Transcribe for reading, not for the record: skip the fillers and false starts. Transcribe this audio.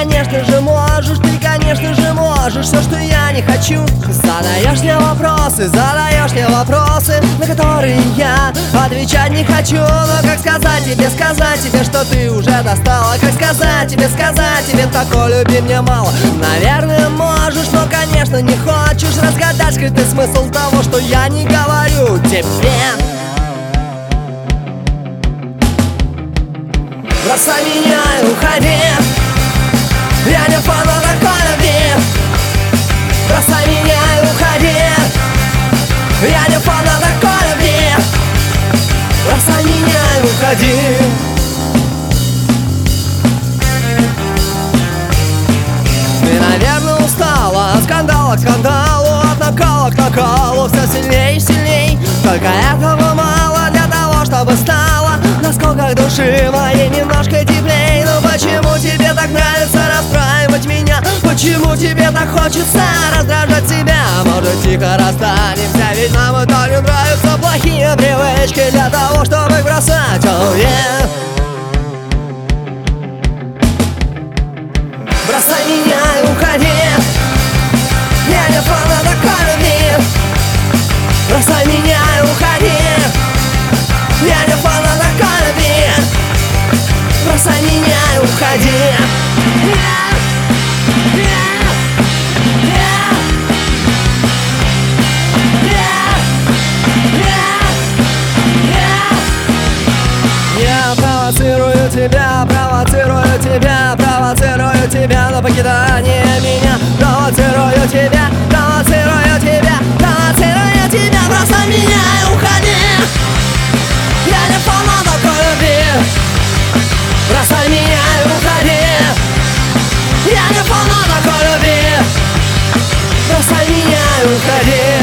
конечно же можешь, ты, конечно же можешь все, что я не хочу. Задаешь мне вопросы, на которые я отвечать не хочу. Но как сказать тебе, что ты уже достала? Как сказать тебе, такой любви мне мало? Наверное, можешь, но, конечно, не хочешь разгадать скрытый смысл того, что я не говорю тебе. Бросай меня и уходи, я не фанат такой любви. Бросай меня и уходи, я не фанат такой любви. Бросай меня и уходи. Ты, наверное, устала от скандала к скандалу, от накала к накалу, все сильней и сильней. Только этого мало для того, чтобы стало насколько души моей немножко теплей. Но почему тебе так нравится расстраивать меня? Почему тебе так хочется раздражать себя? Может, тихо расстанемся, ведь нам это не нравятся плохие привычки для того, чтобы их бросать. Oh, yeah. Бросай меня и уходи, я не фанат такой любви. Бросай меня и уходи, я не фанат такой любви. Бросай меня и уходи. Я провоцирую тебя на покидание меня. Провоцирую тебя. Бросай меня и уходи, я не фанат такой любви. Бросай меня и уходи, я не фанат такой любви. Бросай меня и уходи.